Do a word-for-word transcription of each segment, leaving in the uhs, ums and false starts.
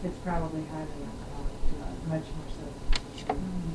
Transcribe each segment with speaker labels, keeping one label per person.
Speaker 1: It's probably highly alcoholic too, much more so. Mm.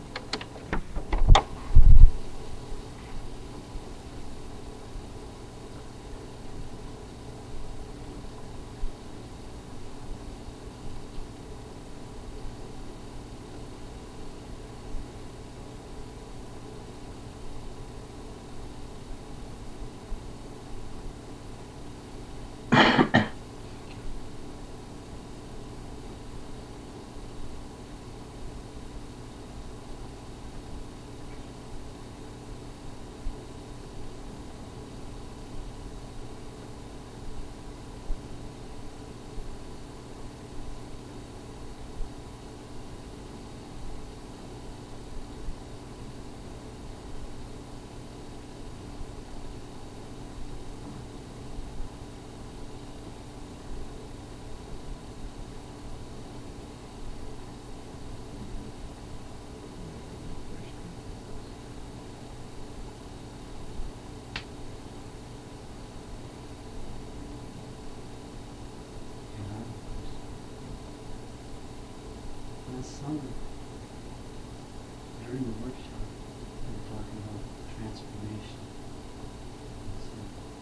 Speaker 2: Last summer, during the workshop, we were talking about transformation. So,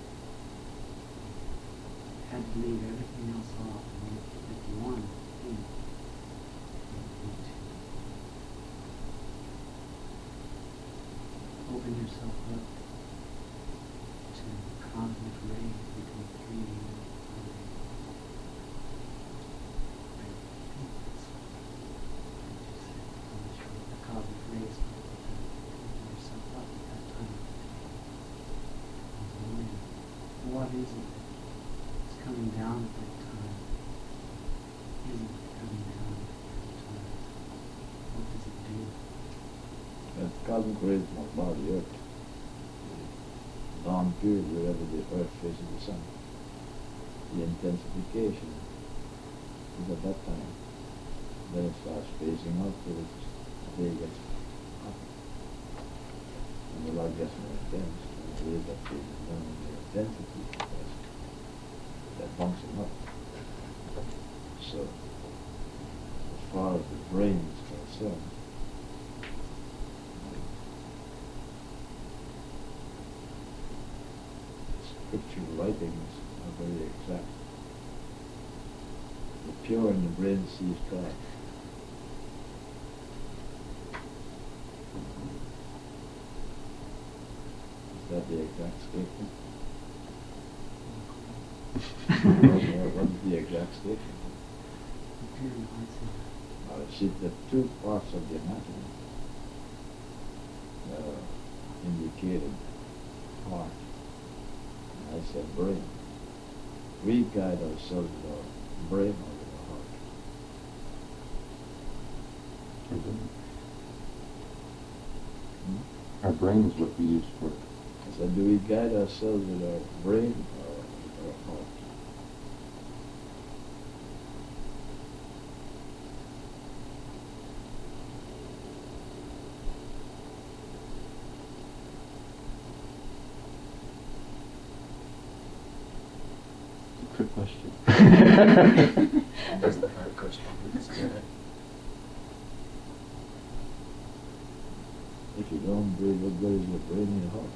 Speaker 2: had to leave everything else off and only pick one thing. Open yourself up to cosmic rays between three and four. Cosmic rays, open yourself up at that time. What is it that's coming down at that time? Isn't it coming down at that time? What does it do?
Speaker 3: That cosmic rays must bow the earth. The dawn period wherever the earth faces the sun. The intensification is at that time. Then it starts phasing out till the day gets hot. And the light gets more intense. And the rays that phases down in their intensity because that bumps them up. So, as far as the brain is concerned, scripture writings are very exact. The pure in the brain sees God. Is that the exact statement? what, what is the exact statement? Uh, see, the two parts of the anatomy uh, indicated heart. I said brain. We guide ourselves with our brain or with our heart.
Speaker 4: Hmm? Our brain is what we use for.
Speaker 3: I said, do we guide ourselves with our brain or with our heart?
Speaker 4: Good question.
Speaker 2: That's the hard question.
Speaker 3: If you don't breathe, what good is your brain and your heart?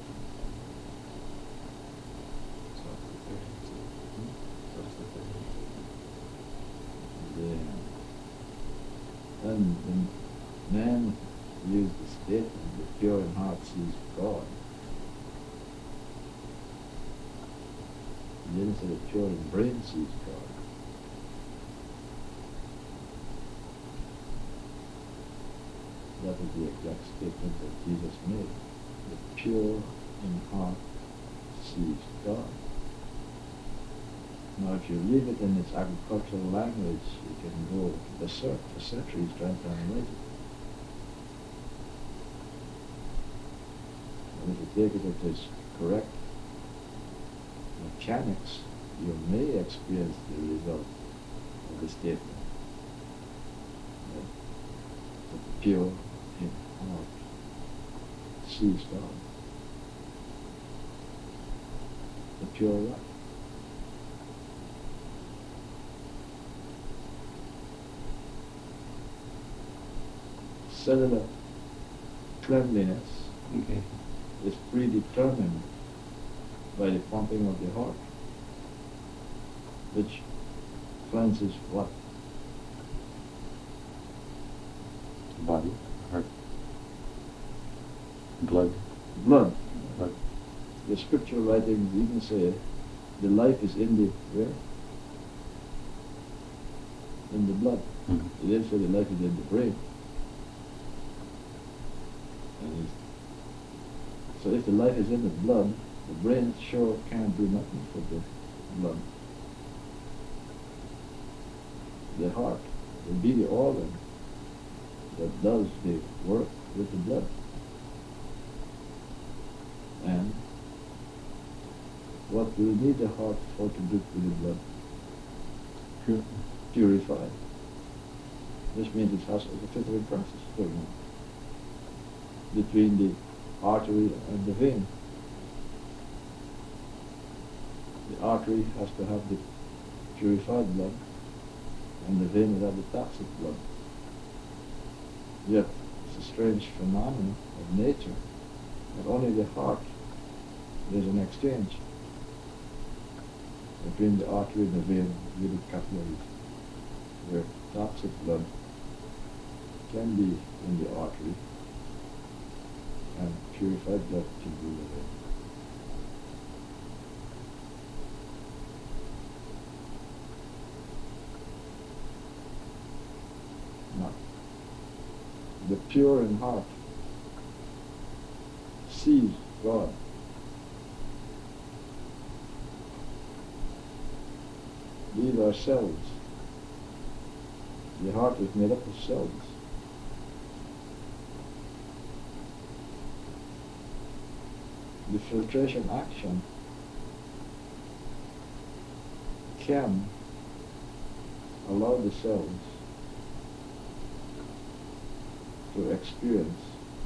Speaker 3: Yeah. And when man used the statement, the pure in heart sees God. He didn't say the pure in brain sees God. That is the exact statement that Jesus made. The pure in heart sees God. Now if you leave it in its agricultural language, you can go berserk for centuries trying to analyze it. And if you take it at its correct mechanics, you may experience the result of the statement. That the pure in heart sees God. The pure what? cellular cleanliness
Speaker 4: Okay.
Speaker 3: is predetermined by the pumping of the heart, which cleanses what?
Speaker 4: Body, heart, blood,
Speaker 3: Blood.
Speaker 4: blood.
Speaker 3: The scripture writings even say the life is in the where? In the blood.
Speaker 4: Mhm.
Speaker 3: It didn't say the life is in the brain. And it's, so if the life is in the blood, the brain sure can't do nothing for the blood. The heart will be the organ that does the work with the blood. And what do we need the heart for to do with the blood?
Speaker 4: Pure.
Speaker 3: Purify. This means it has a filtering process going on between the artery and the vein. The artery has to have the purified blood, and the vein will have the toxic blood. Yet, it's a strange phenomenon of nature that only the heart there's an exchange between the artery and the vein with the capillaries, where toxic blood can be in the artery and purified blood can be in the vein. Now, the pure in heart sees God. These are cells. The heart is made up of cells. The filtration action can allow the cells to experience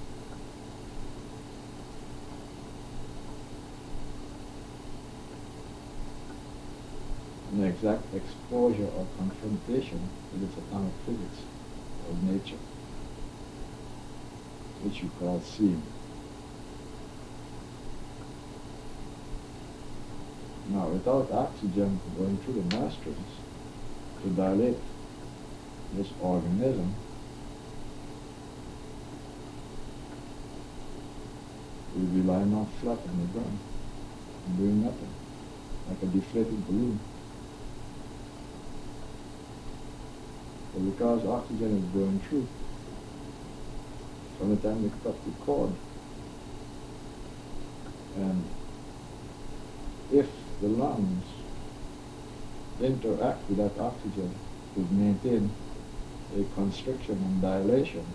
Speaker 3: an exact exposure or confrontation with its atomic physics of nature, which you call seeing. Now, without oxygen going through the nostrils to dilate this organism, we'll be lying off flat on the ground and doing nothing, like a deflated balloon. But because oxygen is going through, from the time we cut the cord, and if the lungs interact with that oxygen to maintain a constriction and dilation,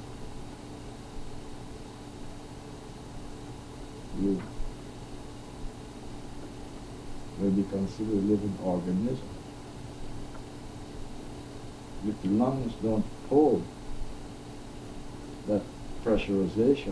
Speaker 3: you will be considered a living organism. If the lungs don't hold that pressurization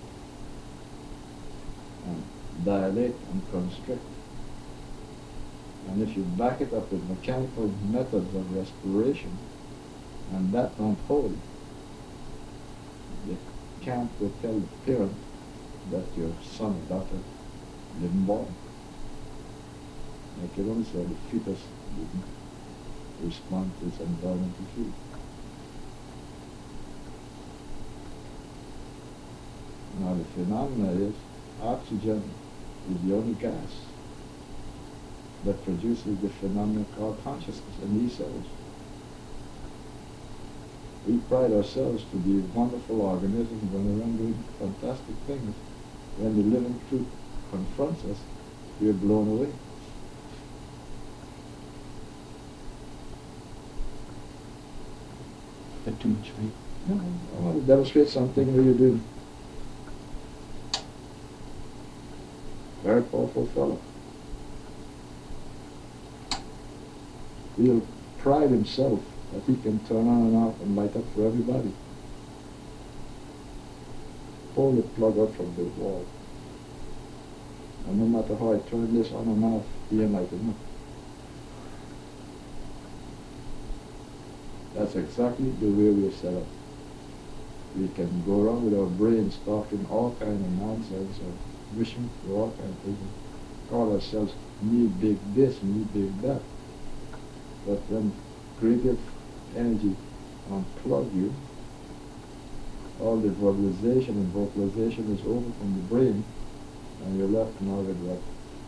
Speaker 3: and dilate and constrict, and if you back it up with mechanical methods of respiration, and that don't hold, the camp will tell the parent that your son or daughter didn't born. Like you only say the fetus didn't respond to its environmental field. Now the phenomena is oxygen is the only gas that produces the phenomenon called consciousness in these cells. We pride ourselves to be wonderful organisms when we're doing fantastic things. When the living truth confronts us, we are blown away.
Speaker 4: Got too much weight.
Speaker 3: No, I want to demonstrate something where you're doing. Very powerful fellow. He'll pride himself that he can turn on and off and light up for everybody. Pull the plug out from the wall. And no matter how I turn this on and off, he ain't lighting up. That's exactly the way we're set up. we can go around with our brains talking all kind of nonsense or wishing for all kind of things. Call ourselves me big this, me big that. But when creative energy unplug you, all the verbalization and vocalization is over from the brain, and you're left now with what?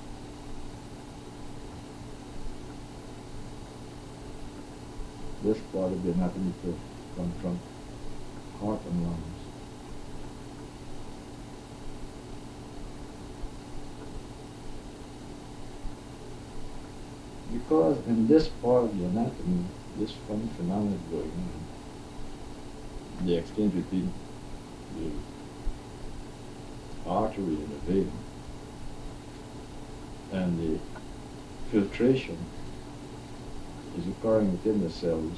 Speaker 3: This part of the anatomy to come from heart and lungs. Because in this part of the anatomy, this funny phenomenon is going on. The exchange between the artery and the vein and the filtration is occurring within the cells.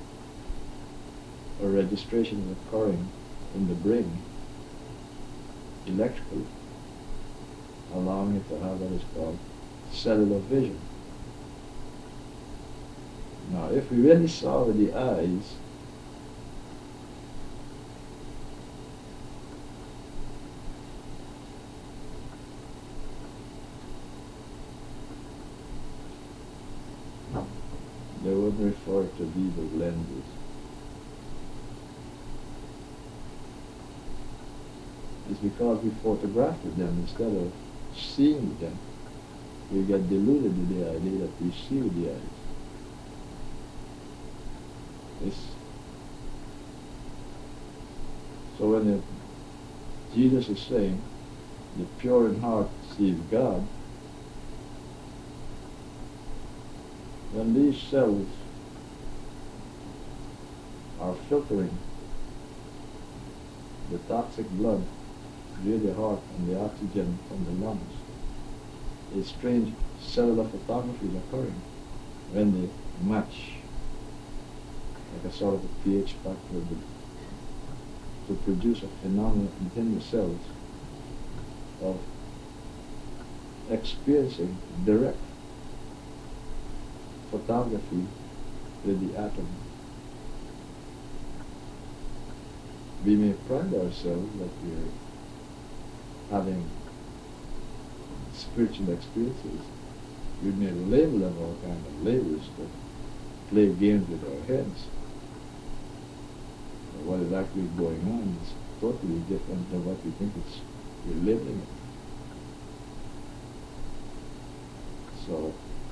Speaker 3: A registration is occurring in the brain electrically, allowing it to have what is called cellular vision. Now, if we really saw with the eyes, they would refer to these as lenses. It's because we photograph with them instead of seeing with them. We get deluded with the idea that we see with the eyes. It's so when the, Jesus is saying, the pure in heart sees God, when these cells are filtering the toxic blood via the heart and the oxygen from the lungs, a strange cellular photography is occurring when they match like a sort of a pH factor to produce a phenomenon within the cells of experiencing direct photography with the atom. We may pride ourselves that we are having spiritual experiences. We may label them all kind of labels to play games with our heads. But what is actually going on is totally different than what we think it's we're labeling it. So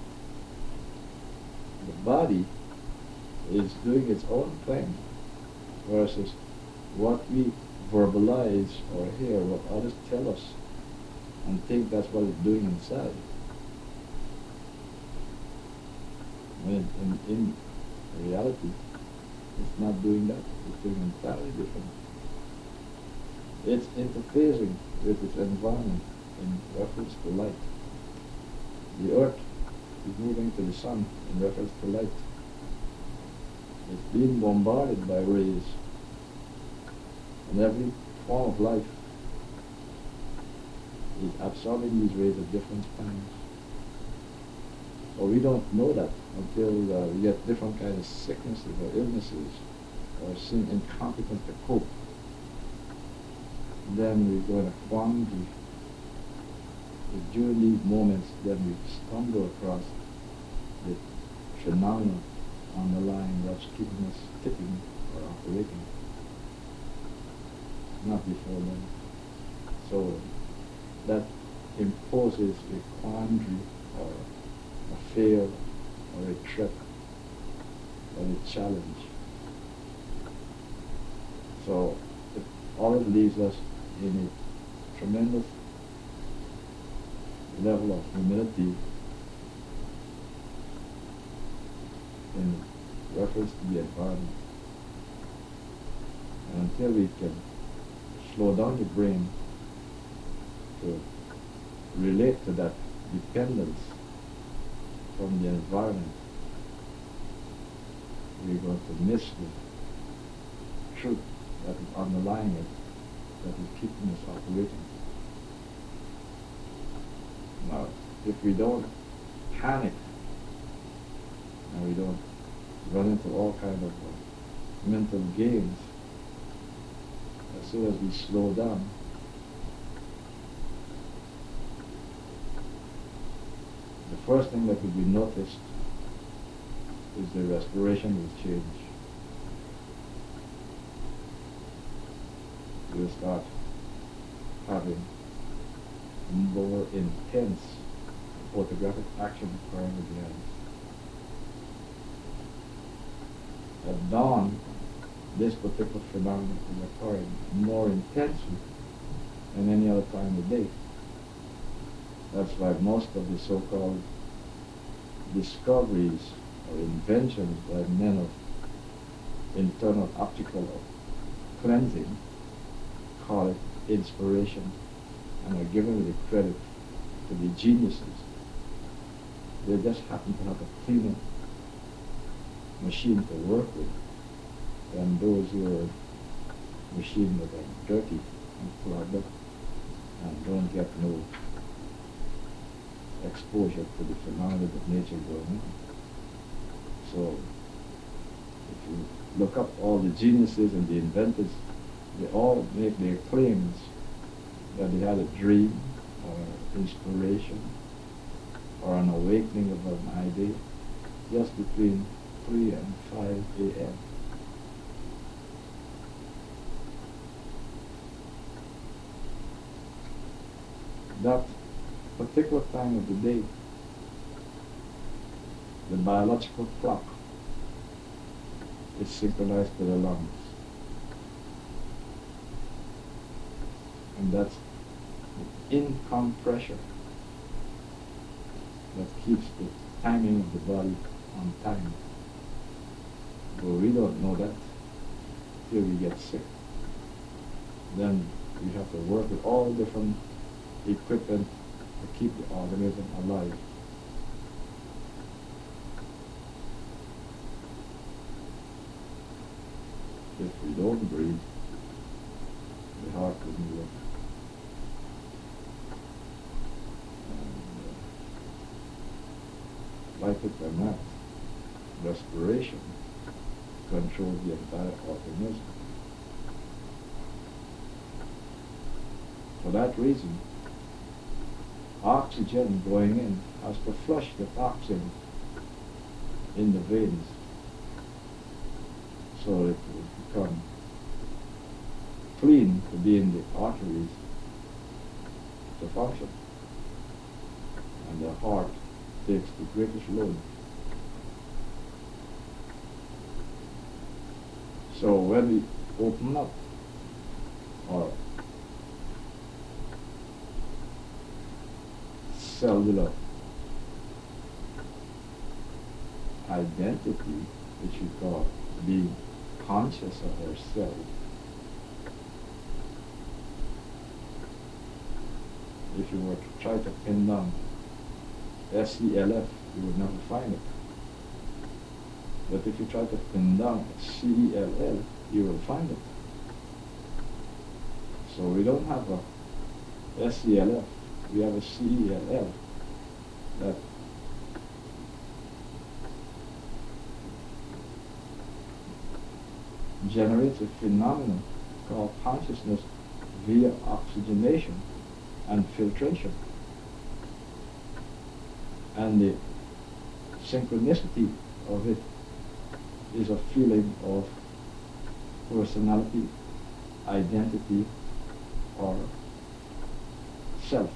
Speaker 3: the body is doing its own thing versus what we verbalize or hear, what others tell us, and think that's what it's doing inside. When in, in reality, it's not doing that. It's doing entirely different. It's interfacing with its environment in reference to light. The earth is moving to the sun in reference to light. It's being bombarded by rays. And every form of life is absorbing these rays at different times. But we don't know that until uh, we get different kinds of sicknesses or illnesses or seem incompetent to cope. Then we go in a quandary. But during these moments, then we stumble across the phenomena underlying what's keeping us ticking or operating. Not before then. So that imposes a quandary or a fear or a threat or a challenge. So it always leaves us in a tremendous level of humility in reference to the environment. And until we can slow down the brain to relate to that dependence from the environment, we're going to miss the truth that is underlying it, that is keeping us operating. Now, if we don't panic and we don't run into all kind of uh, mental games, as soon as we slow down, the first thing that would be noticed is the respiration will change. We'll start having more intense photographic action occurring with the eyes. At dawn, this particular phenomenon is occurring more intensely than any other time of the day. That's why most of the so-called discoveries or inventions by men of internal optical cleansing call it inspiration and are given the credit to the geniuses. They just happen to have a cleaner machine to work with than those who are machines that are dirty and clogged up and don't get no exposure to the phenomena of nature going on. So if you look up all the geniuses and the inventors, they all make their claims that they had a dream or inspiration or an awakening of an idea just between three and five a m That particular time of the day, the biological clock is synchronized to the lungs. And that's the income pressure that keeps the timing of the body on time. But we don't know that till we get sick. Then we have to work with all different equipment to keep the organism alive. If we don't breathe, the heart wouldn't work. And, uh, like it or not, respiration controls the entire organism. For that reason, oxygen going in has to flush the toxin in the veins so it will become clean to be in the arteries to function. And the heart takes the greatest load. So when we open up our cellular identity, which we call being conscious of ourselves, if you were to try to pin down S E L F, you would never find it. But if you try to pin down C E L L, you will find it. So we don't have a S E L F, we have a C E L L that generates a phenomenon called consciousness via oxygenation and filtration. And the synchronicity of it is a feeling of personality, identity, or self.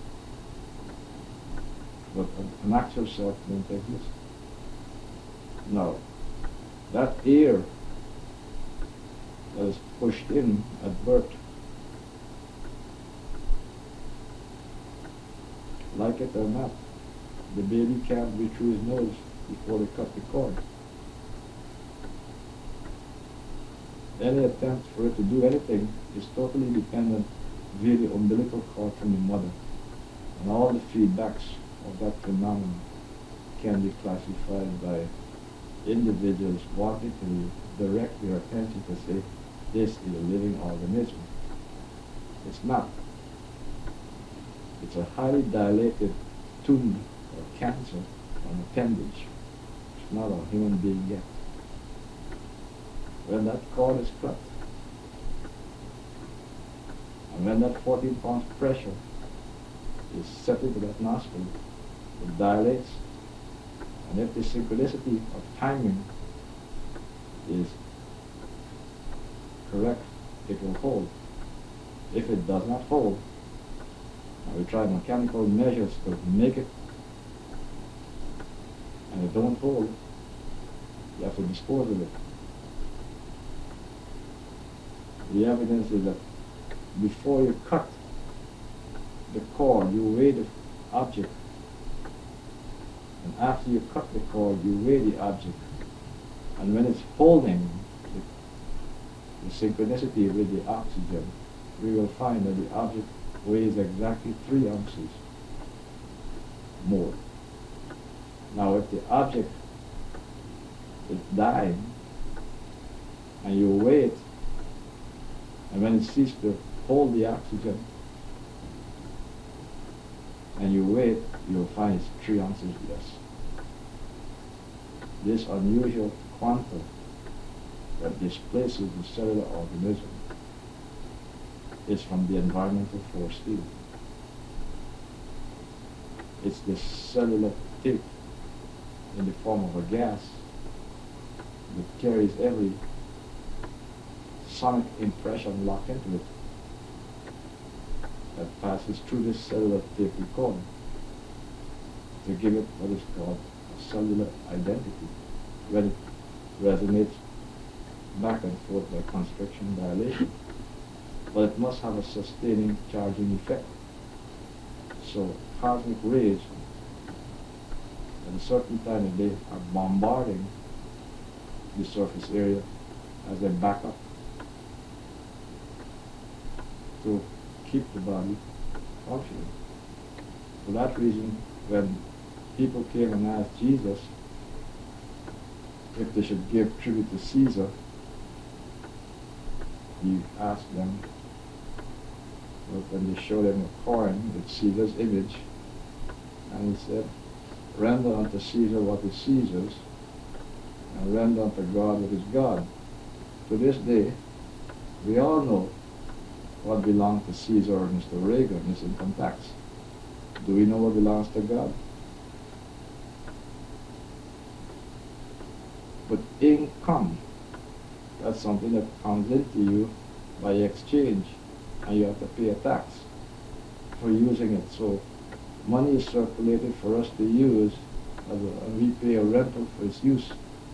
Speaker 3: But an actual self don't exist. Now, that air that is pushed in at birth, like it or not, the baby can't breathe through his nose before they cut the cord. Any attempt for it to do anything is totally dependent via the umbilical cord from the mother. And all the feedbacks of that phenomenon can be classified by individuals wanting to direct their attention to say, this is a living organism. It's not. It's a highly dilated tumor or cancer on appendage. It's not a human being yet. When that cord is cut, And when that fourteen pounds pressure is set into that nostril, it dilates. And if the synchronicity of timing is correct, it will hold. If it does not hold, and we try mechanical measures to make it, and it don't hold, you have to dispose of it. The evidence is that before you cut the cord, you weigh the object. And after you cut the cord, you weigh the object. And when it's holding the, the synchronicity with the oxygen, we will find that the object weighs exactly three ounces more. Now if the object is dying, and you weigh it, and when it ceases to hold the oxygen, and you weigh it, you'll find it's three ounces less. This unusual quantum that displaces the cellular organism is from the environmental force field. It's the cellular tape in the form of a gas that carries every sonic impression locked into it that passes through this cellular tape recorder to give it what is called a cellular identity when it resonates back and forth by constriction dilation. But it must have a sustaining charging effect. So cosmic rays at a certain time of day are bombarding the surface area as they back up to keep the body functioning. For that reason, when people came and asked Jesus if they should give tribute to Caesar, he asked them, well, when they showed him a coin with Caesar's image, and he said, render unto Caesar what is Caesar's, and render unto God what is God. To this day, we all know what belongs to Caesar or Mister Reagan, his income tax. Do we know what belongs to God? But income, that's something that comes into you by exchange, and you have to pay a tax for using it. So money is circulated for us to use, as a, and we pay a rental for its use.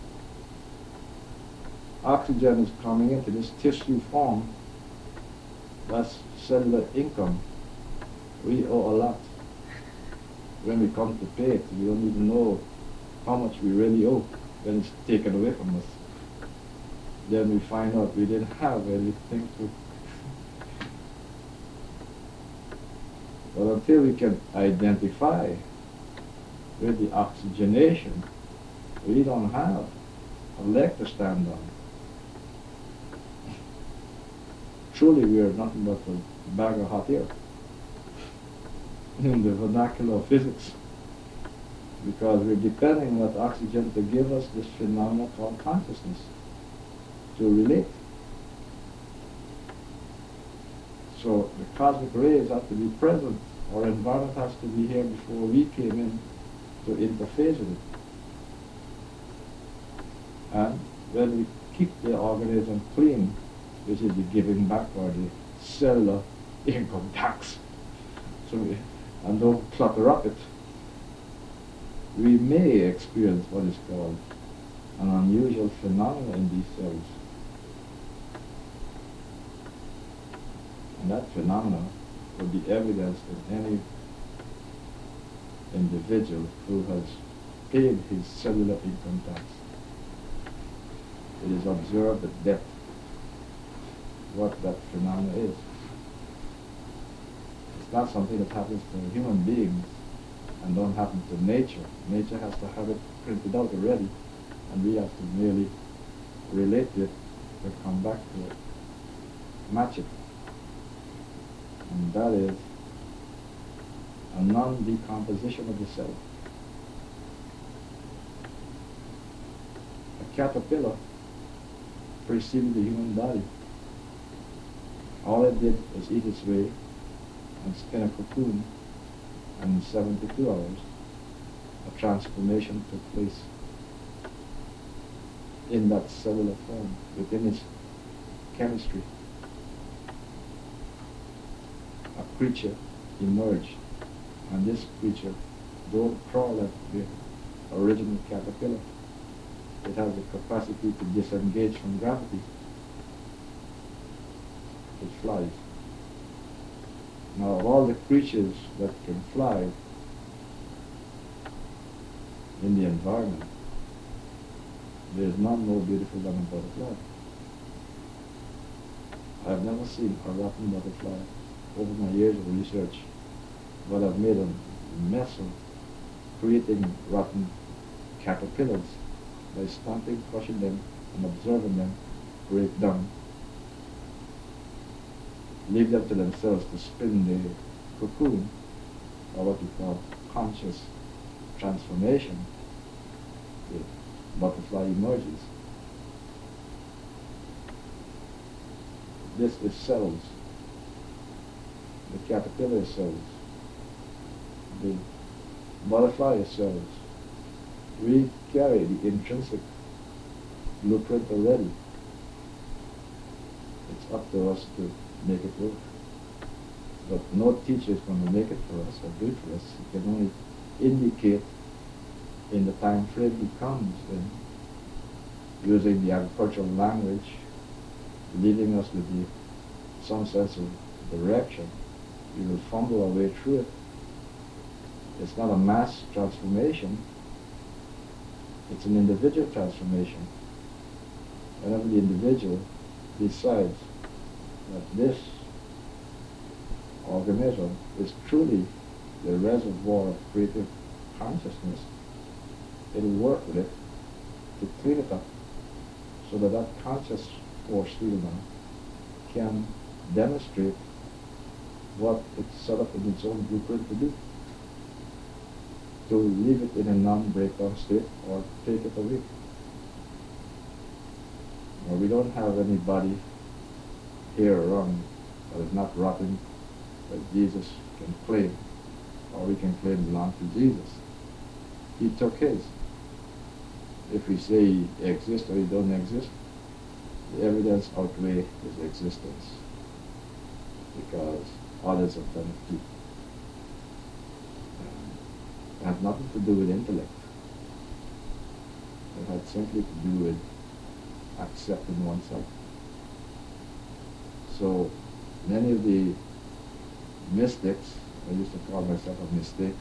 Speaker 3: Oxygen is coming into this tissue form. That's cellular income. We owe a lot. When we come to pay it, we don't even know how much we really owe when it's taken away from us. Then we find out we didn't have anything to. But until we can identify with the oxygenation, we don't have a leg to stand on. Truly, we are nothing but a bag of hot air in the vernacular of physics, because we're depending on that oxygen to give us this phenomenon called consciousness, to relate. So the cosmic rays have to be present. Our environment has to be here before we came in to interface with it. And when we keep the organism clean, which is the giving back or the cellular income tax, so we, and don't clutter up it, we may experience what is called an unusual phenomenon in these cells. And that phenomena will be evidenced in any individual who has paid his cellular income tax. It is observed at depth what that phenomena is. It's not something that happens to human beings and don't happen to nature. Nature has to have it printed out already, and we have to merely relate to it to come back to it, match it. And that is a non-decomposition of the cell. A caterpillar preceded the human body. all it did was eat its way and spin a cocoon, and in seventy-two hours, a transformation took place in that cellular form, within its chemistry. A creature emerged, and this creature don't crawl like the original caterpillar. It has the capacity to disengage from gravity. It flies. Now, of all the creatures that can fly in the environment, there is none more beautiful than a butterfly. I have never seen a rotten butterfly over my years of research, but I've made a mess of creating rotten caterpillars by stamping, crushing them, and observing them break down. Leave them to themselves to spin the cocoon, or what we call conscious transformation. The butterfly emerges. This is cells. The caterpillar is cells. The butterfly is cells. We carry the intrinsic blueprint already. It's up to us to make it work. But no teacher is going to make it for us or do it for us. He can only indicate in the time frame he comes in, using the agricultural language, leaving us with the, some sense of direction. We will fumble our way through it. It's not a mass transformation. It's an individual transformation. Whenever the individual decides that this organism is truly the reservoir of creative consciousness, it'll work with it to clean it up so that that conscious force field now can demonstrate what it's set up in its own blueprint to do. To leave it in a non-breakdown state or take it away. Now, we don't have anybody here around that is not rotten that Jesus can claim, or we can claim belong to Jesus. He took his. If we say he exists or he don't exist, the evidence outweighs his existence, because others have done it too. It had nothing to do with intellect. It had simply to do with accepting oneself. So many of the mystics, I used to call myself a mystic,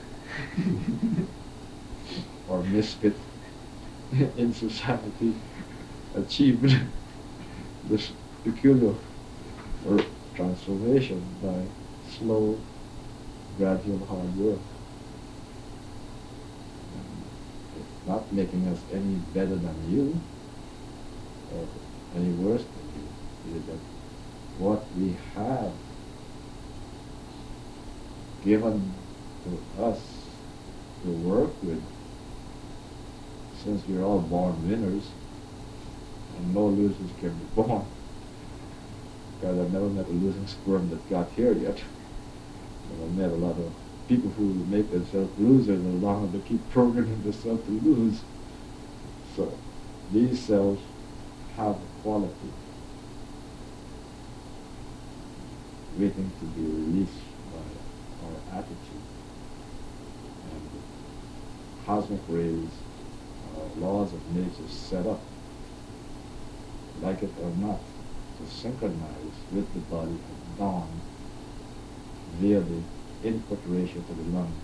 Speaker 3: or misfit in society, achieved this peculiar or transformation by slow, gradual hard work. Not making us any better than you, or any worse than you. It is that what we have given to us to work with, since we're all born winners, and no losers can be born, because I've never met a losing sperm that got here yet. And I've met a lot of people who make themselves losers as long as they keep programming themselves to lose. So these cells have a quality waiting to be released by our attitude. And the cosmic rays, uh, laws of nature set up, like it or not, to synchronize with the body at dawn via the input ratio to the lungs,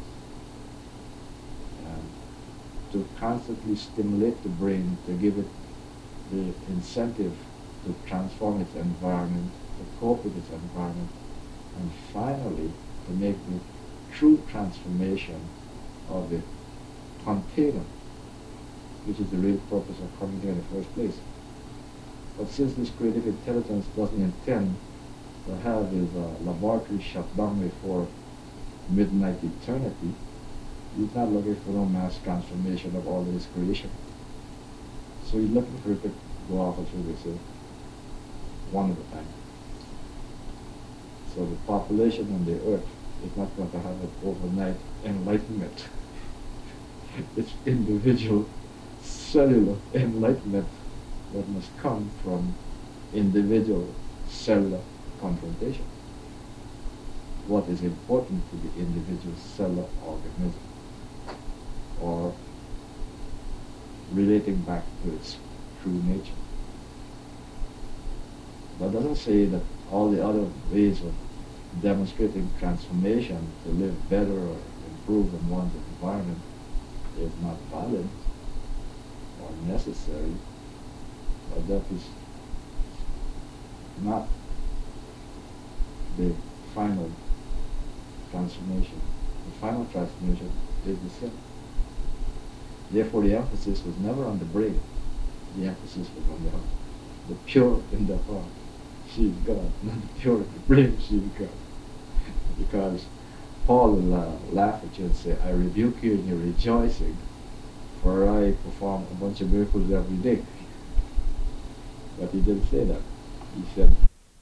Speaker 3: and to constantly stimulate the brain, to give it the incentive to transform its environment, to cope with its environment, and finally to make the true transformation of the container, which is the real purpose of coming here in the first place. But since this creative intelligence doesn't intend to have his uh, laboratory shut down before midnight eternity, he's not looking for no mass transformation of all of his creation. So he's looking for it to go off, as we say, one at a time. So the population on the earth is not going to have an overnight enlightenment. It's individual cellular enlightenment that must come from individual cellular confrontation. What is important to the individual cellular organism, or relating back to its true nature. That doesn't say that all the other ways of demonstrating transformation to live better or improve in one's environment is not valid or necessary, but that is not the final transformation. The final transformation is the self. Therefore, the emphasis was never on the brain. The emphasis was on the heart. The pure in the heart, she is God. Not the pure in the brain, she is God. Because Paul will uh, laugh at you and say, I rebuke you in your rejoicing, for I perform a bunch of miracles every day. But he didn't say that. He said,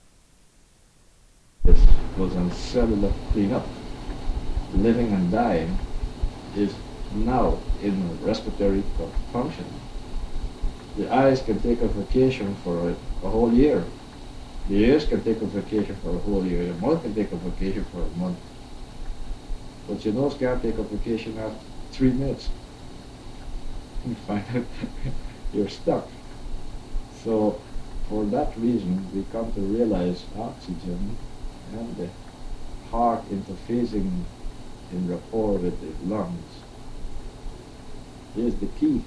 Speaker 3: this was on cellular cleanup. Living and dying is now in respiratory function. The eyes can take a vacation for a, a whole year. The ears can take a vacation for a whole year. Your mouth can take a vacation for a month. But your nose can't take a vacation after three minutes. You find out you're stuck. So for that reason, we come to realize oxygen and the heart interfacing in rapport with the lungs is the key.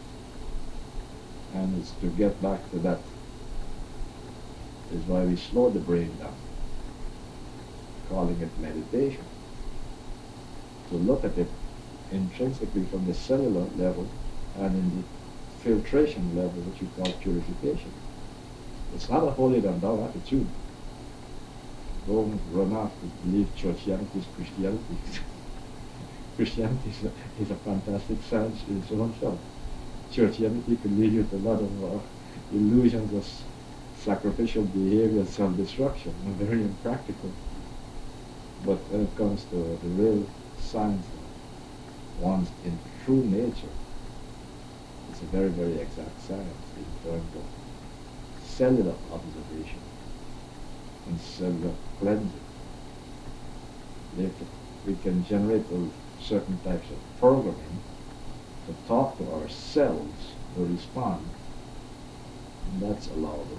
Speaker 3: And it's to get back to that is why we slow the brain down, calling it meditation. To look at it intrinsically from the cellular level and in the filtration level, which we call purification. It's not a holier than thou attitude. Don't run off to believe churchianity is Christianity. Christianity is a, is a fantastic science in its own self. Churchianity can lead you to a lot of uh, illusions of s- sacrificial behavior, self-destruction, and very impractical. But when it comes to the real science of one's in true nature, it's a very, very exact science in terms of cellular observation and cellular cleansing. Therefore, we can generate those certain types of programming to talk to our cells to respond, and that's allowable.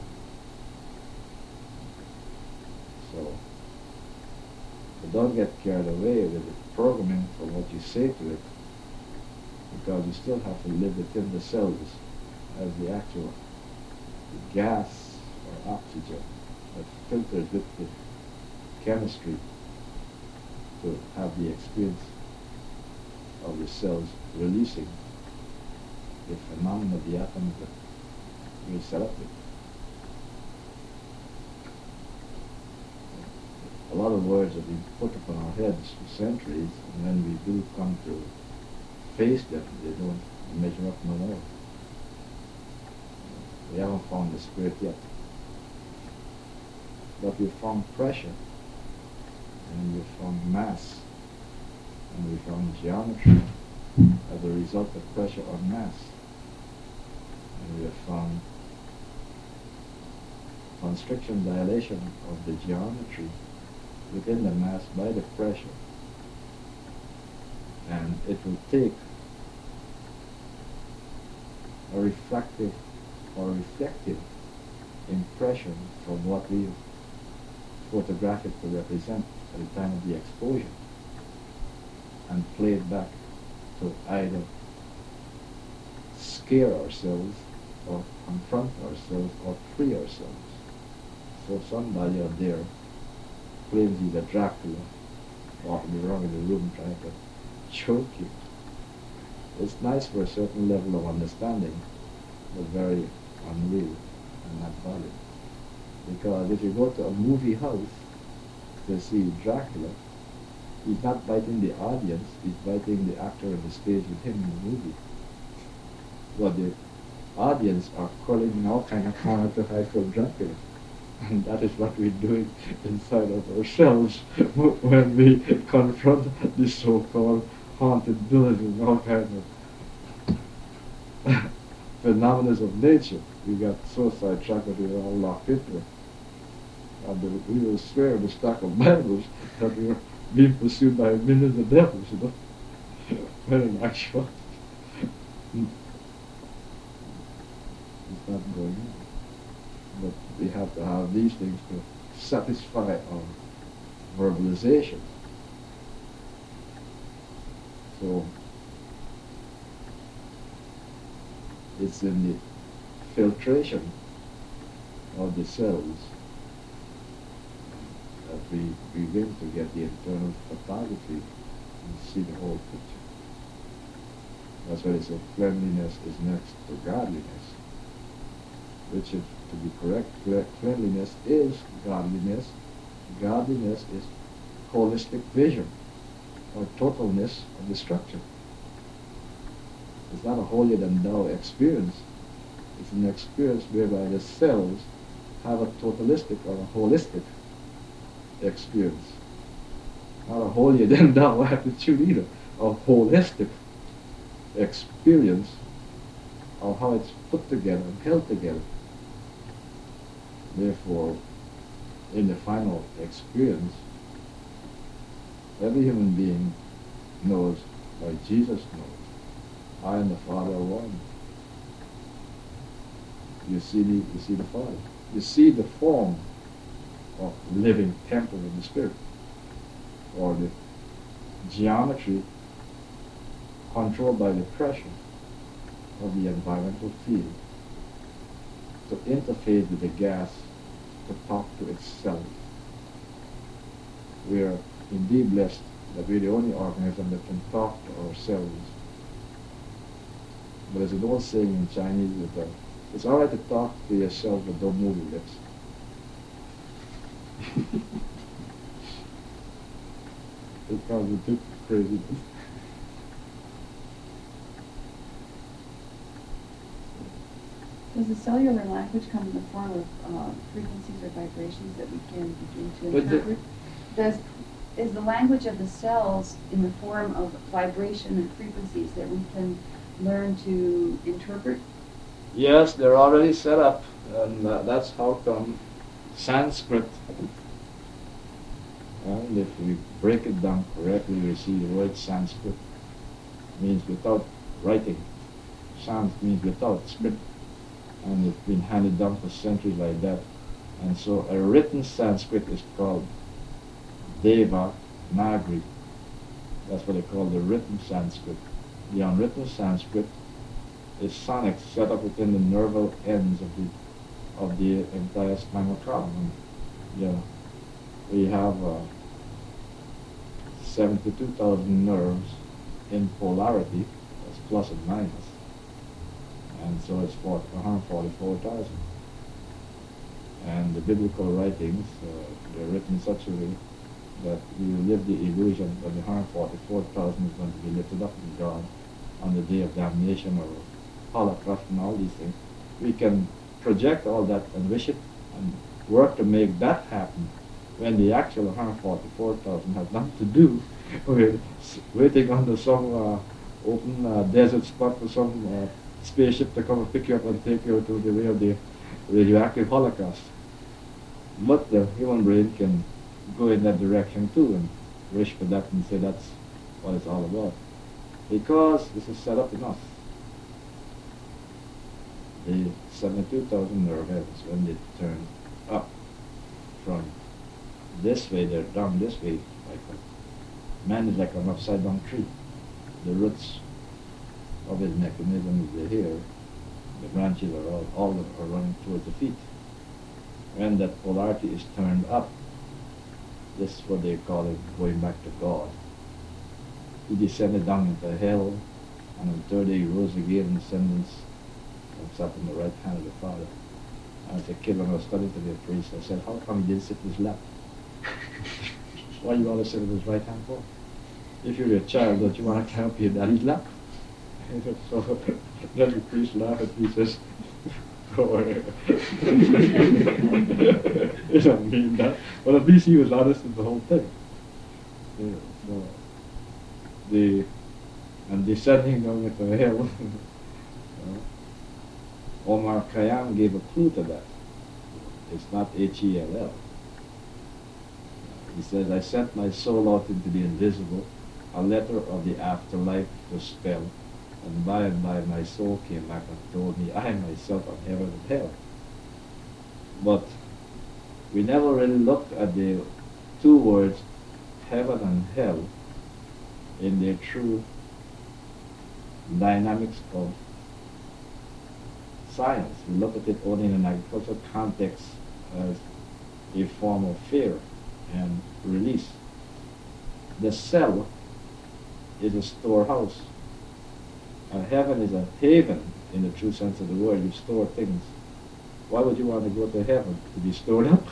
Speaker 3: So, but don't get carried away with the programming from what you say to it, because you still have to live within the cells as the actual gas or oxygen that filters with the chemistry to have the experience of the cells releasing the phenomena of the atoms that we set up with. A lot of words have been put upon our heads for centuries, and when we do come to face them, they don't measure up no more. We haven't found the spirit yet. But we found pressure, and we found mass, and we found geometry as a result of pressure on mass. And we have found constriction dilation of the geometry within the mass by the pressure. And it will take a refractive or reflective impression from what we photograph it to represent at the time of the exposure, and play it back to either scare ourselves or confront ourselves or free ourselves. So somebody out there claims he's a Dracula walking around in the room trying to choke you. It's nice for a certain level of understanding, but very unreal and not valid. Because if you go to a movie house to see Dracula, he's not biting the audience, he's biting the actor on the stage with him in the movie. But the audience are calling in all kind of corner to hide from Dracula. And that is what we're doing inside of ourselves when we confront this so-called haunted building and all kinds of phenomena of nature. We got so sidetracked that we were all locked into it. And we will swear on the stack of Bibles that we were being pursued by millions of devils, you know. When in actual, it's not going on. But we have to have these things to satisfy our verbalization. So it's in the filtration of the cells that we begin to get the internal photography and see the whole picture. That's why they say cleanliness is next to godliness, which, if to be correct, cleanliness is godliness. Godliness is holistic vision, or totalness of the structure. It's not a holier than thou experience. It's an experience whereby the cells have a totalistic or a holistic experience. Not a holier than thou attitude either. A holistic experience of how it's put together and held together. Therefore, in the final experience, every human being knows, like Jesus knows, I and the Father are one. You see the, you see the Father. You see the form of living temple of the Spirit, or the geometry controlled by the pressure of the environmental field to interface with the gas to talk to itself. We are indeed blessed that we're the only organism that can talk to ourselves. But there's an old saying in Chinese that uh, it's all right to talk to yourself, but don't move your lips. It's probably too crazy.
Speaker 1: Does the cellular language come in the form of uh, frequencies or vibrations that we can begin to
Speaker 3: But the-
Speaker 1: interpret? Does is the language of the cells in the form of vibration and frequencies that we can learn to interpret?
Speaker 3: Yes, they're already set up, and uh, that's how come Sanskrit, and if we break it down correctly, we see the word Sanskrit means without writing. Sans means without script, and it's been handed down for centuries like that. And so a written Sanskrit is called Devanagari. That's what they call the written Sanskrit. The unwritten Sanskrit is sonics set up within the nerval ends of the of the entire spinal column. Yeah, we have uh, seventy-two thousand nerves in polarity. That's plus and minus, and so it's for one hundred forty-four thousand. And the biblical writings, uh, they're written in such a way that we live the illusion that the one hundred forty-four thousand is going to be lifted up in God on the day of damnation or Holocaust and all these things. We can project all that and wish it and work to make that happen when the actual one hundred forty-four thousand has nothing to do with waiting under some uh, open uh, desert spot for some uh, spaceship to come and pick you up and take you to the way of the radioactive Holocaust. But the human brain can go in that direction too and wish for that and say that's what it's all about. Because this is set up in us. The seventy-two thousand nerve ends, when they turn up from this way, they're down this way, like a man is like an upside down tree. The roots of his mechanism is here. The branches are all, all of are running towards the feet. When that polarity is turned up, this is what they call it going back to God. He descended down into hell, and on the third day he rose again in ascendance and sat on the right hand of the Father. As a kid, when I was studying to be a priest, I said, how come he didn't sit in his lap? Why you want to sit in his right hand for? If you're a child, don't you want to climb up your daddy's lap? So then the priest laughed and he says, Or you don't mean that, but at least he was honest with the whole thing. Yeah, so the and descending down into hell. uh, Omar Khayyam gave a clue to that. It's not H E L L. He says, I sent my soul out into the invisible, a letter of the afterlife to spell, and by and by my soul came back and told me I myself am heaven and hell. But we never really looked at the two words, heaven and hell, in their true dynamics of science. We look at it only in an agricultural context as a form of fear and release. The cell is a storehouse. A heaven is a haven in the true sense of the word. You store things. Why would you want to go to heaven? To be stored up?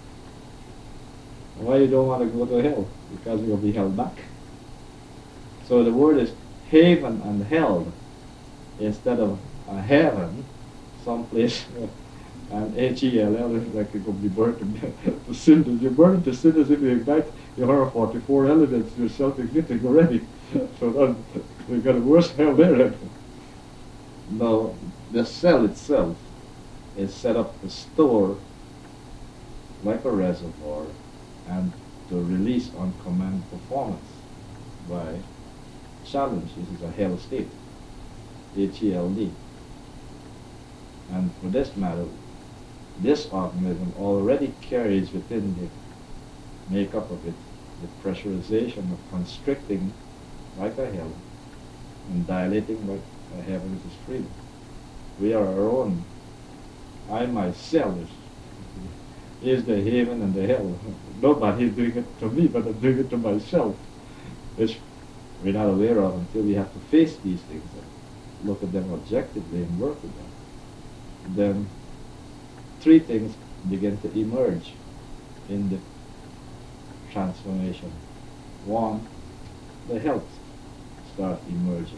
Speaker 3: Why you don't want to go to hell? Because you'll be held back. So the word is haven and held instead of a heaven, someplace, and H E L L is like it could be burnt to cinders. You burn it to cinders if you ignite your one hundred forty-four elements, you're self-igniting already. So that, you've got a worse hell there. No, the cell itself is set up to store like a reservoir and to release on command performance by challenge. This is a hell state, H E L D. And for this matter, this organism already carries within the makeup of it the pressurization of constricting like a hell and dilating like a heaven is freedom. We are our own. I myself is, is the heaven and the hell. Nobody is doing it to me, but I'm doing it to myself, which we're not aware of until we have to face these things and look at them objectively and work with them. Then three things begin to emerge in the transformation. One, the health starts emerging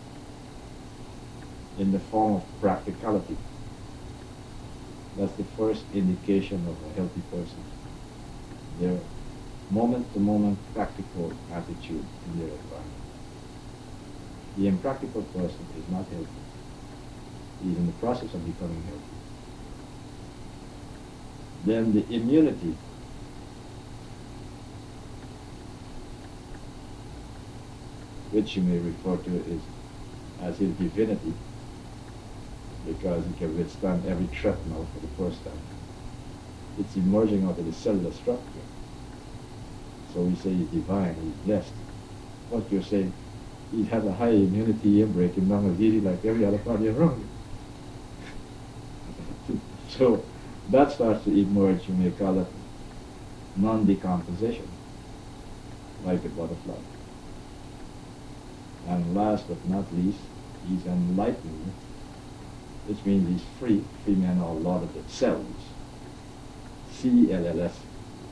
Speaker 3: in the form of practicality. That's the first indication of a healthy person. Their moment-to-moment practical attitude in their environment. The impractical person is not healthy. He's in the process of becoming healthy. Then the immunity. Which you may refer to as, as his divinity, because he can withstand every threat now for the first time. It's emerging out of the cellular structure. So we say he's divine, he's blessed. What you're saying, he has a high immunity and breaking down as easy like every other body around you. So that starts to emerge, you may call it non-decomposition, like a butterfly. And last but not least, he's enlightened, which means he's free. Free men are lauded themselves. C L L S.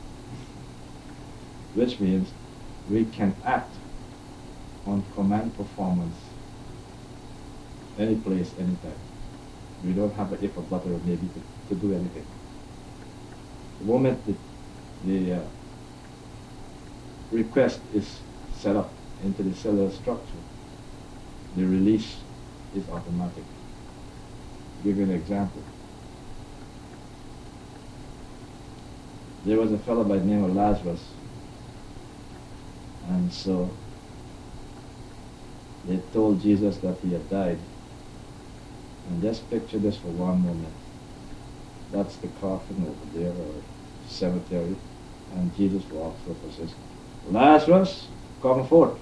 Speaker 3: Which means we can act on command performance any place, anytime. We don't have a if or but or maybe to, to do anything. The moment the, the uh, request is set up into the cellular structure, the release is automatic. I'll give you an example. There was a fellow by the name of Lazarus, and so they told Jesus that he had died. And just picture this for one moment. That's the coffin over there, or cemetery, and Jesus walks up and says, Lazarus, come forth.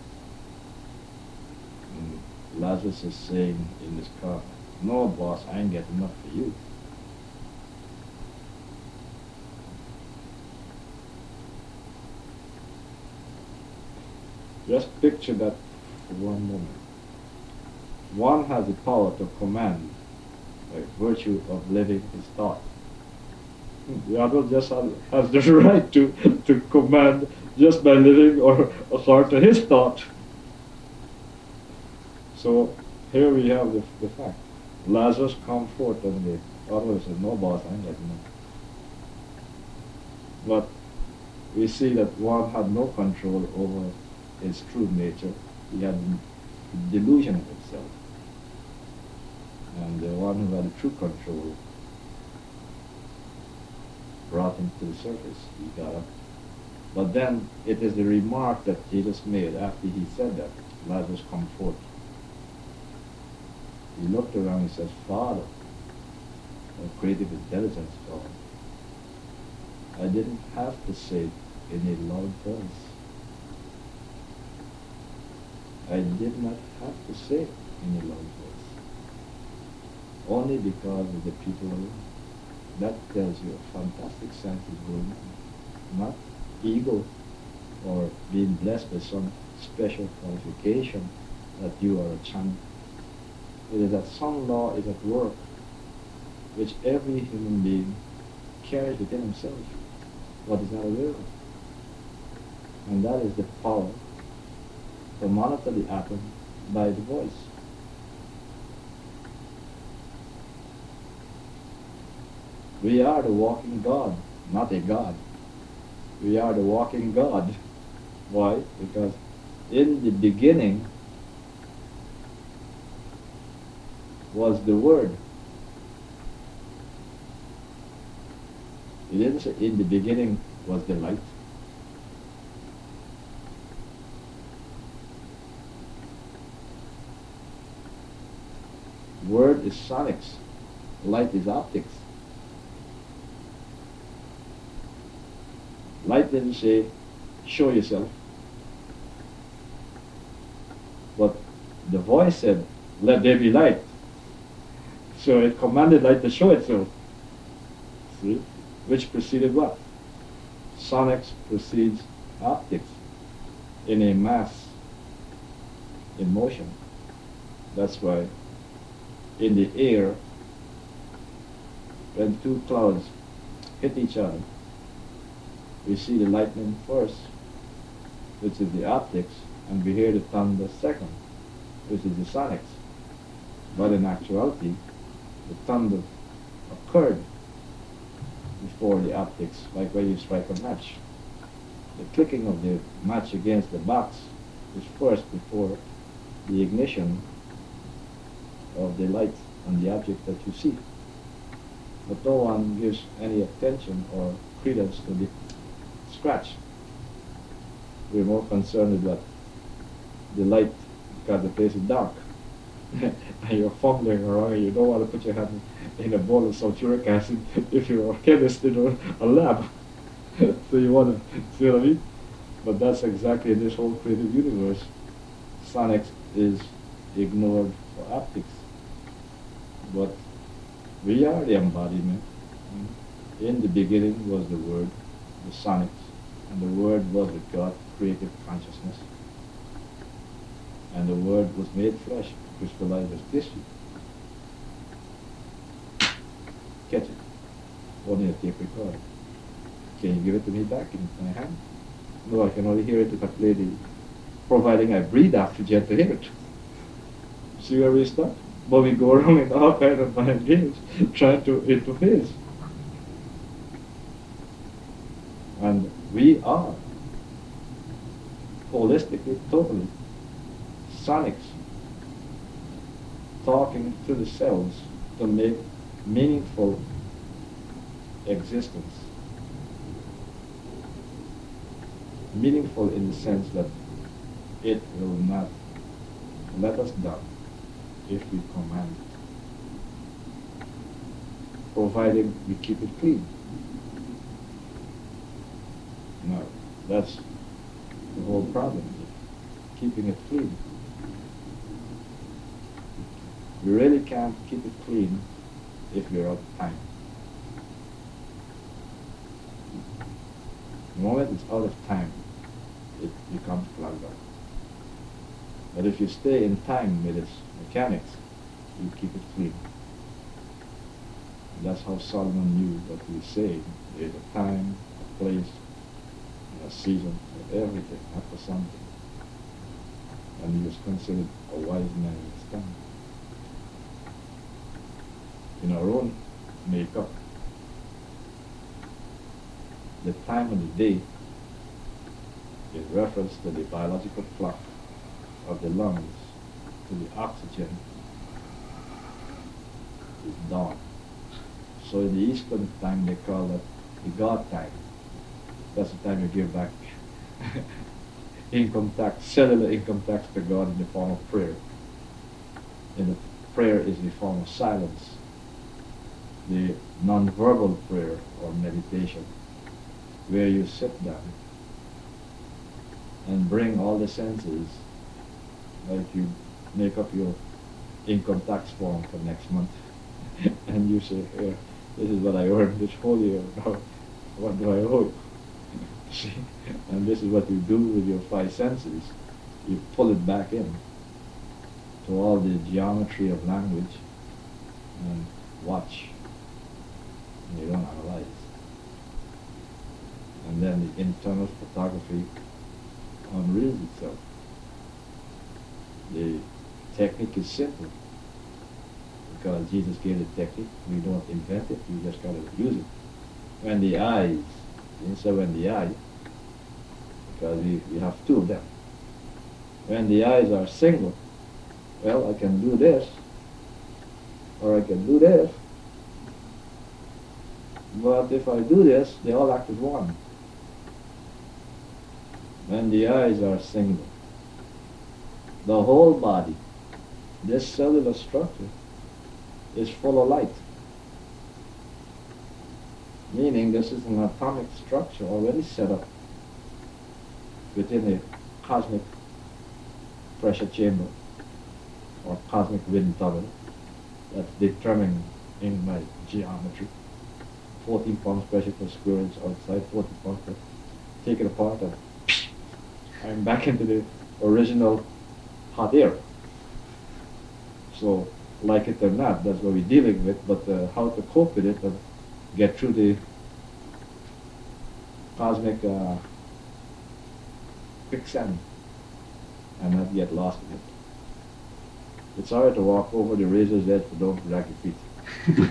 Speaker 3: And Lazarus is saying in his coffin, no boss, I ain't getting enough for you. Just picture that for one moment. One has the power to command by virtue of living his thought. The other just has, has the right to, to command just by living or according to his thought. So here we have the, the fact. Lazarus come forth, and the other said, no boss, I ain't letting him. But we see that one had no control over his true nature. He had delusion of himself. And the one who had true control brought him to the surface. He got up. But then it is the remark that Jesus made after he said that, Lazarus come forth. He looked around and says, Father, of creative intelligence, God, I didn't have to say it in a loud voice. I did not have to say it in a loud voice. Only because of the people around. That tells you a fantastic sense is going on. Not ego or being blessed with some special qualification that you are a channel. It is that some law is at work which every human being carries within himself, but is not aware of. And that is the power to monitor the atom by the voice. We are the walking God, not a God. We are the walking God. Why? Because in the beginning was the Word. He didn't say in the beginning was the light. Word is sonics. Light is optics. Light didn't say, show yourself. But the voice said, let there be light. So it commanded light to show itself. See? Which preceded what? Sonics precedes optics in a mass, in motion. That's why in the air, when two clouds hit each other, we see the lightning first, which is the optics, and we hear the thunder second, which is the sonics. But in actuality, the thunder occurred before the optics, like when you strike a match. The clicking of the match against the box is first before the ignition of the light on the object that you see. But no one gives any attention or credence to the scratch. We're more concerned with what? The light, because the place is dark. And you're fumbling around and you don't want to put your hand in a bowl of sulfuric acid if you're a chemist in a, a lab. So you want to, see what I mean? But that's exactly in this whole creative universe. Sonics is ignored for optics. But we are the embodiment. In the beginning was the Word, the sonics, and the Word was with God, creative consciousness. And the Word was made flesh, crystallized as tissue. Catch it. Only a tape recorder. Can you give it to me back in my hand? No, I can only hear it if I play the, providing I breathe oxygen to hear it. See where we start? But we go around in all kinds of mind games, trying to interface. And we are holistically, totally sonics, talking to the cells to make meaningful existence. Meaningful in the sense that it will not let us down if we command it, providing we keep it clean. Now, that's the whole problem, keeping it clean. We really can't keep it clean if we're out of time. The moment it's out of time, it becomes plugged up. But if you stay in time with its mechanics, you keep it clean. And that's how Solomon knew what he was saying. There's a time, a place, and a season for everything, not for something. And he was considered a wise man in his time. in our own makeup, the time of the day in reference to the biological clock of the lungs to the oxygen is dawn. So in the Eastern time they call that the God time. That's the time you give back income tax, cellular income tax to God in the form of prayer. And the prayer is the form of silence, the non-verbal prayer or meditation, where you sit down and bring all the senses, like you make up your income tax form for next month, and you say, here, this is what I earned this whole year, now what do I owe? See? And this is what you do with your five senses. You pull it back in to all the geometry of language and watch. And you don't analyze. And then the internal photography unreels itself. The technique is simple because Jesus gave the technique. We don't invent it, we just gotta use it. When the eyes, instead when the eye, because we, we have two of them. When the eyes are single, well, I can do this, or I can do this, but if I do this, they all act as one. When the eyes are single, the whole body, this cellular structure, is full of light. Meaning this is an atomic structure already set up within a cosmic pressure chamber or cosmic wind tunnel that's determined in my geometry. fourteen pounds pressure per square inch outside, fourteen pounds per. Take it apart and I'm back into the original hot air. So, like it or not, that's what we're dealing with, but uh, how to cope with it and get through the cosmic uh, quicksand and not get lost in it. It's alright to walk over the razor's edge, but don't drag your feet.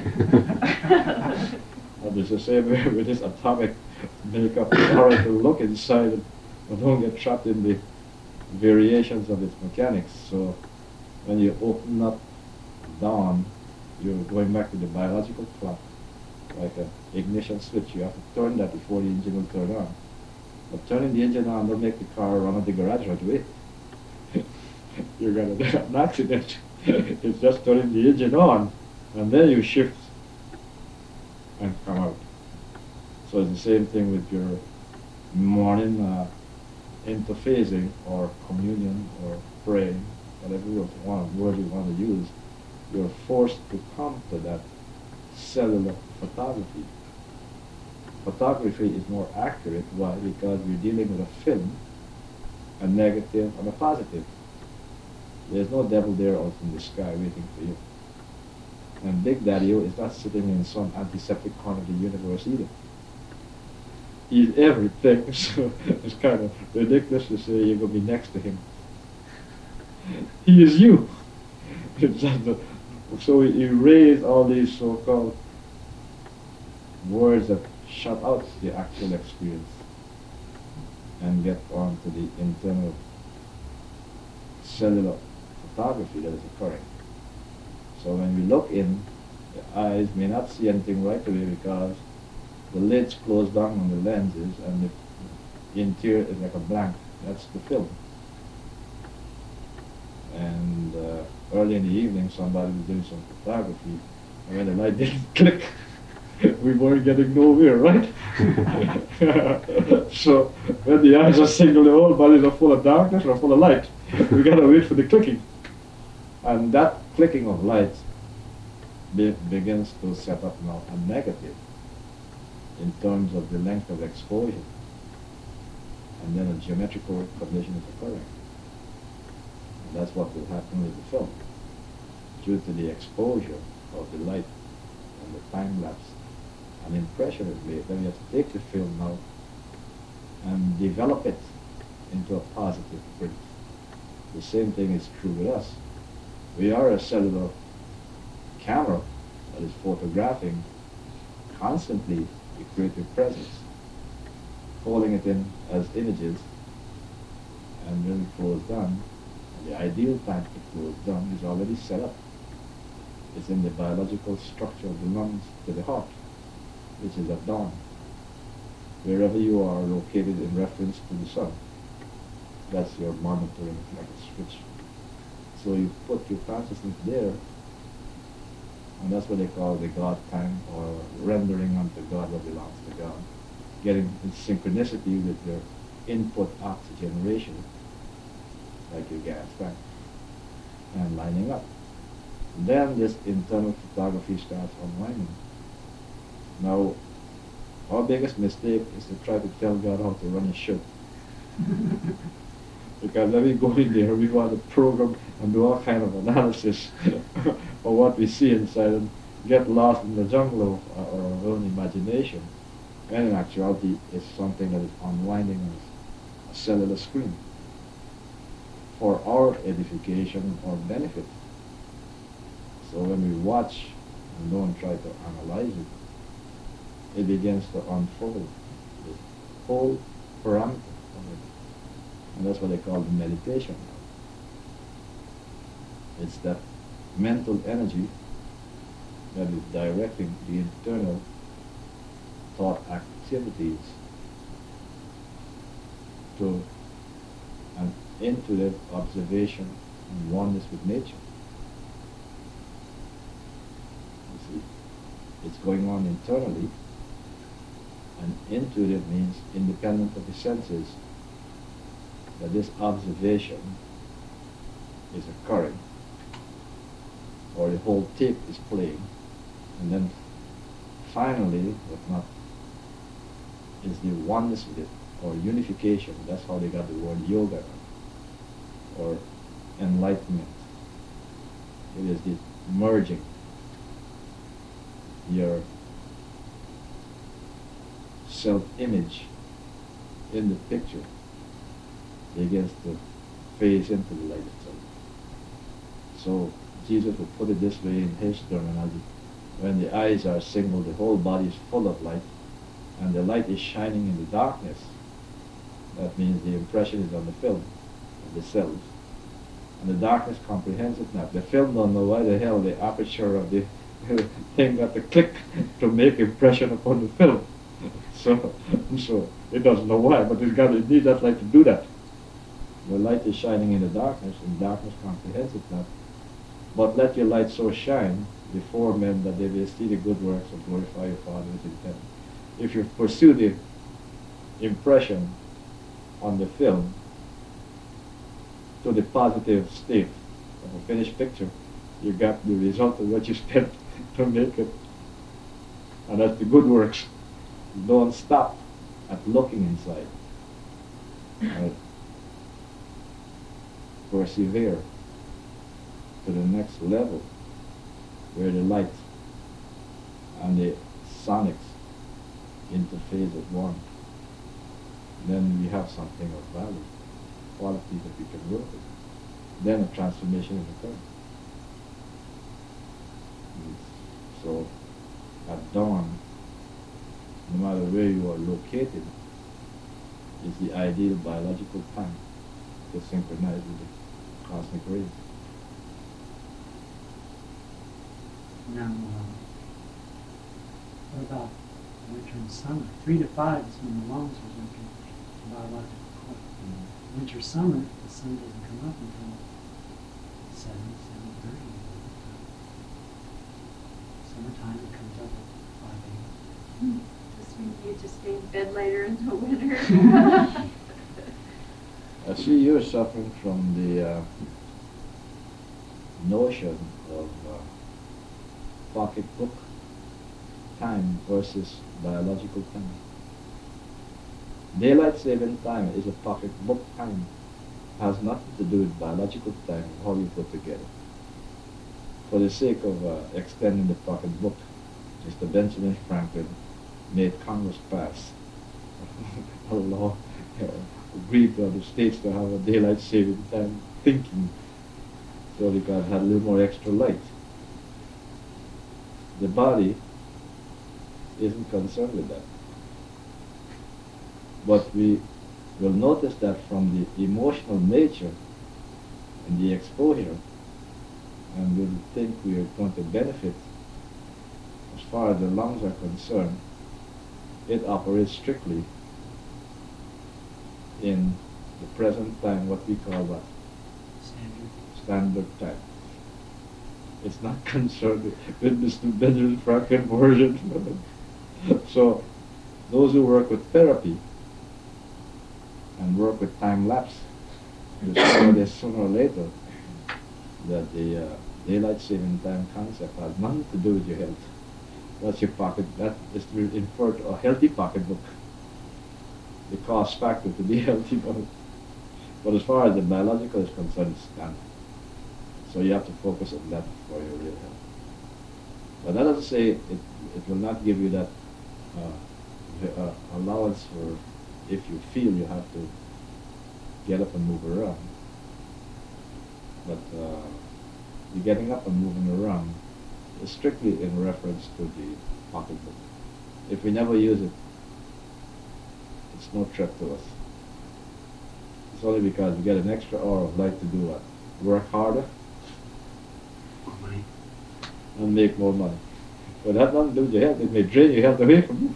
Speaker 3: And it's the same way with this atomic makeup. It's alright to look inside it, but don't get trapped in the variations of its mechanics. So when you open up dawn, you're going back to the biological clock, like an ignition switch. You have to turn that before the engine will turn on. But turning the engine on don't make the car run at the garage right away. You're going to have an accident. It's just turning the engine on, and then you shift and come out. So it's the same thing with your morning uh, interphasing or communion or praying, whatever you want, word you want to use. You're forced to come to that cellular photography. Photography is more accurate. Why? Because we're dealing with a film, a negative and a positive. There's no devil there out in the sky waiting for you. And Big Daddy-O is not sitting in some antiseptic corner of the universe either. He's everything, so it's kind of ridiculous to say you're going to be next to him. He is you. It's just a, so we erase all these so-called words that shut out the actual experience and get on to the internal cellular photography that is occurring. So when we look in, the eyes may not see anything right away because the lids close down on the lenses and the interior is like a blank. That's the film. And uh, early in the evening somebody was doing some photography, and when the light didn't click, we weren't getting nowhere, right? So when the eyes are single, the whole bodies are full of darkness or full of light. We gotta wait for the clicking. And that clicking of light be begins to set up now a negative in terms of the length of exposure. And then a geometrical condition is occurring. And that's what will happen with the film. Due to the exposure of the light and the time lapse, an impression is made. Then we have to take the film now and develop it into a positive print. The same thing is true with us. We are a cellular camera that is photographing constantly the creative presence, holding it in as images, and when it flows down, the ideal time it flows down is already set up. It's in the biological structure of the lungs to the heart, which is at dawn. Wherever you are located in reference to the sun, that's your monitoring like a switch. So you put your consciousness there, and that's what they call the God time, or rendering unto God what belongs to God. Getting in synchronicity with your input oxygenation, like your gas tank, and lining up. Then this internal photography starts unwinding. Now, our biggest mistake is to try to tell God how to run his show. Because when we go in there, we want to program and do all kind of analysis of what we see inside and get lost in the jungle of our our own imagination. And in actuality, it's something that is unwinding on a cellular screen for our edification or benefit. So when we watch and don't try to analyze it, it begins to unfold the whole parameter of it. And that's what they call the meditation. It's that mental energy that is directing the internal thought activities to an intuitive observation and oneness with nature. You see, it's going on internally, and intuitive means independent of the senses, that this observation is occurring, or the whole tape is playing, and then finally, but not, is the oneness with it, or unification. That's how they got the word yoga, or enlightenment. It is the merging your self-image in the picture begins to phase into the light itself. So Jesus would put it this way in his terminology: when the eyes are single, the whole body is full of light, and the light is shining in the darkness. That means the impression is on the film of the cells, and the darkness comprehends it not. The film don't know why the hell the aperture of the thing got to click to make impression upon the film. So, so it doesn't know why, but it's got it needs that light to do that. The light is shining in the darkness, and darkness comprehends it not. But let your light so shine before men that they may see the good works and glorify your Father which is in heaven. If you pursue the impression on the film to the positive state of a finished picture, you got the result of what you spent to make it. And that's the good works. Don't stop at looking inside. Right? Persevere to the next level, where the light and the sonics interface at one. Then we have something of value, quality that we can work with. Then a transformation is occurring. So at dawn, no matter where you are located, is the ideal biological time to synchronize with the cosmic rays.
Speaker 2: Now, uh, what about winter and summer? Three to five is when the lungs are working biological clock. Mm-hmm. Winter, summer, the sun doesn't come up until seven, seven thirty. Summertime, it comes up at five a.m.
Speaker 1: Just mean you just stay in bed later in the winter.
Speaker 3: I see you're suffering from the uh, notion of uh, pocketbook time versus biological time. Daylight saving time is a pocketbook time. It has nothing to do with biological time, how you put together. For the sake of uh, extending the pocketbook, Mister Benjamin Franklin made Congress pass a law, uh, agreed to the states to have a daylight saving time thinking, so they could have a little more extra light. the body isn't concerned with that. But we will notice that from the emotional nature and the exposure, and we'll think we are going to benefit as far as the lungs are concerned. It operates strictly in the present time, what we call what?
Speaker 2: Standard.
Speaker 3: Standard time. It's not concerned with Mister Benjamin Franklin version. So those who work with therapy and work with time lapse, you discover this sooner or later that the uh, daylight saving time concept has nothing to do with your health. That's your pocket. That is to infer to a healthy pocketbook. The cost factor to be healthy, but, but as far as the biological is concerned, it's standard. So you have to focus on that for your real health. But that doesn't say it, it will not give you that uh, uh, allowance for if you feel you have to get up and move around. But uh, the getting up and moving around is strictly in reference to the pocketbook. If we never use it, it's no threat to us. It's only because we get an extra hour of light to do what? Work harder
Speaker 2: More money.
Speaker 3: and make more money. But that nothing to do with your health. It may drain your health away from you.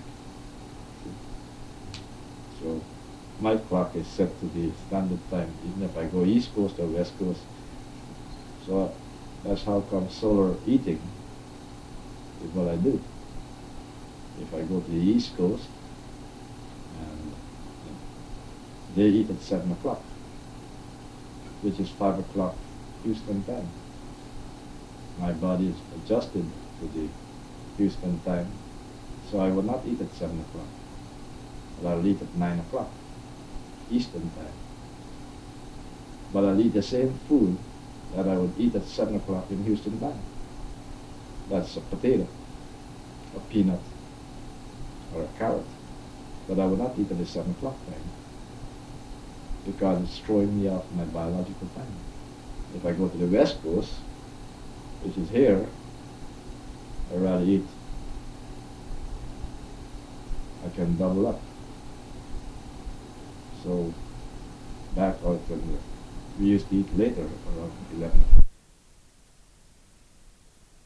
Speaker 3: So my clock is set to the standard time, even if I go East Coast or West Coast. So that's how come solar eating is what I do. If I go to the East Coast, and they eat at seven o'clock, which is five o'clock Houston time. My body is adjusted to the Houston time, so I will not eat at seven o'clock. But I'll eat at nine o'clock Eastern time. But I'll eat the same food that I would eat at seven o'clock in Houston time. That's a potato, a peanut, or a carrot. But I would not eat at the seven o'clock time because it's throwing me off my biological time. If I go to the West Coast, which is here, I'd rather eat. I can double up. So back out when we used to eat later, around eleven o'clock.